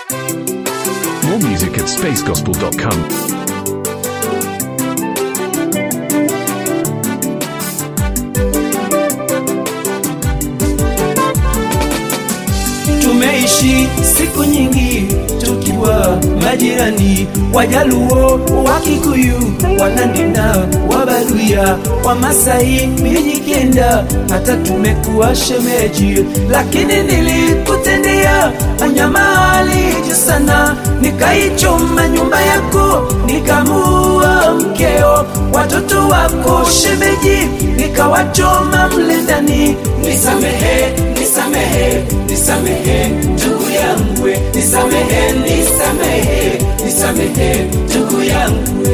More music at spacegospel.com. Tumeishi siku nyingi tukiwa majirani, Wajaluo, Wakikuyu, Wanandina, Wabaluya, Wamasai, Mijikenda, hata tumekuwa shemeji. Lakini nilikutendea unyama hali sana, nikaichoma nyumba yako, nikamuua mkeo, watoto wako shemeji, nikawachoma mle ndani. Nisamehe, nisamehe, nisamehe ndugu yangu, nisamehe, nisamehe, nisamehe ndugu yangu.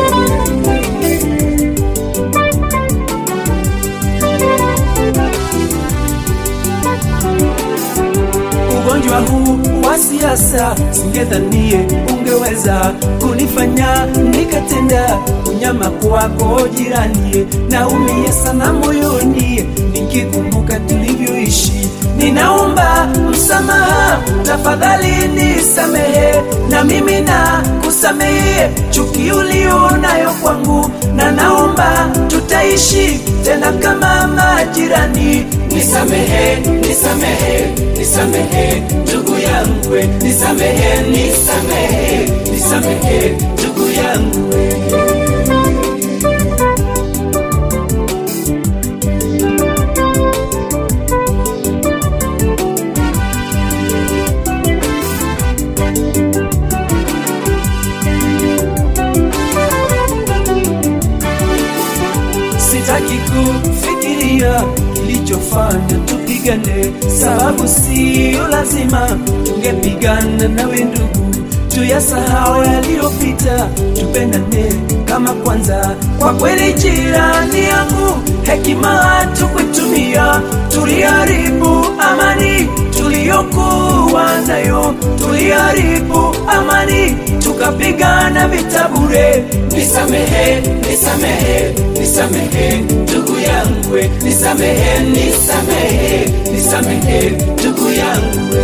Ugonjwa huu wa siasa singedhanie ungeweza kunifanya nikatenda unyama kwako jirani. Naumia sana moyoni nikikumbuka tulivyoishi. Ninaomba msamaha, tafadhali nisamehe, na mimi na kusamehe chuki ulionayo kwangu, na naomba tutaishi tena kama majirani. Nisamehe, nisamehe, nisamehe ndugu yangu, nisamehe, nisamehe, nisamehe ndugu yangu. Sitaki kufikiria kilichofanya tupigane, sababu sio lazima tungepigana nawe ndugu. Tuyasahau yaliyopita, tupendane kama kwanza. Kwa kweli jirani yangu, hekima tukutumia, tuliharibu amani tuliyokuwa nayo, tuliharibu amani tukapigana vita bure. Nisamehe, nisamehe, nisamehe ndugu yangu, nisamehe, nisamehe, nisamehe ndugu yangu.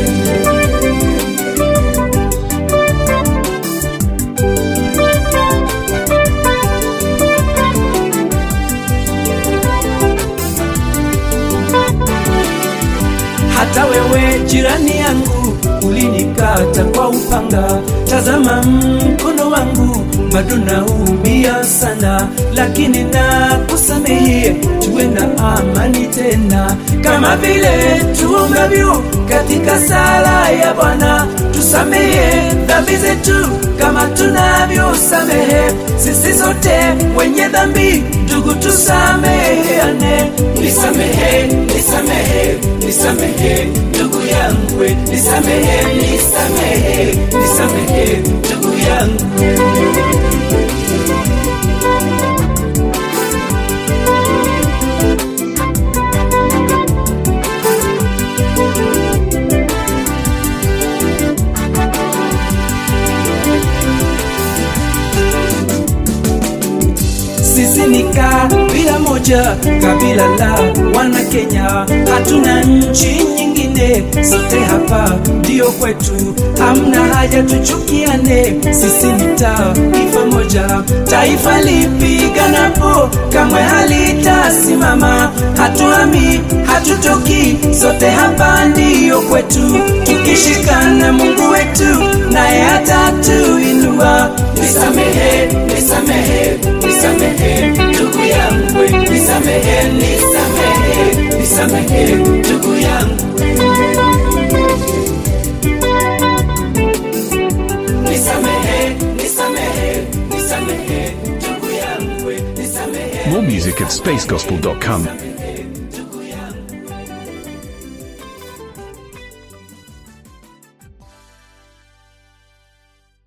Hata wewe jirani yangu ulinikata kwa upanga, tazama mkono wangu bado naumia sana, lakini nakusamehe, tuwe na amani tena, kama vile tuombavyo katika sala ya Bwana. Tusamehe dhambi zetu kama tunavyosamehe sisi sote wenye dhambi, ndugu tusameheane. Nisamehe, nisamehe, nisamehe ndugu yangu, nisamehe, nisamehe, nisamehe ndugu yangu. Sisi ni kabila moja, kabila la wana Kenya, hatuna nchi nyingine, sote hapa ndio kwetu, hamna haja tuchukiane. Sisi ni taifa moja, taifa lipiganapo kamwe halitasimama. Hatuhami, hatutoki, sote hapa ndio kwetu, tukishikana Mungu wetu naye atatuinua. Nisamehe, nisamehe, nisamehe ndugu yangu, nisamehe, nisamehe, nisamehe ndugu yangu. Nisamehe, nisamehe, nisamehe ndugu yangu, nisamehe. More music at spacegospel.com.